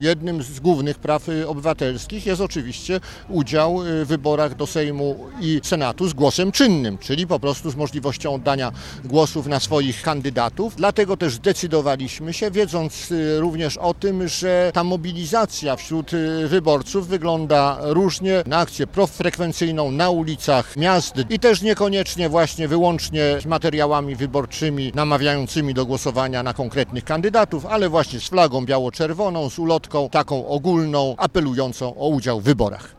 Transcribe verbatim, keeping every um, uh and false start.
Jednym z głównych praw obywatelskich jest oczywiście udział w wyborach do Sejmu i Senatu z głosem czynnym, czyli po prostu z możliwością oddania głosów na swoich kandydatów. Dlatego też zdecydowaliśmy się, wiedząc również o tym, że ta mobilizacja wśród wyborców wygląda różnie, na akcję profrekwencyjną na ulicach miast i też niekoniecznie właśnie wyłącznie z materiałami wyborczymi namawiającymi do głosowania na konkretnych kandydatów, ale właśnie z flagą biało-czerwoną, z ulotką taką ogólną, apelującą o udział w wyborach.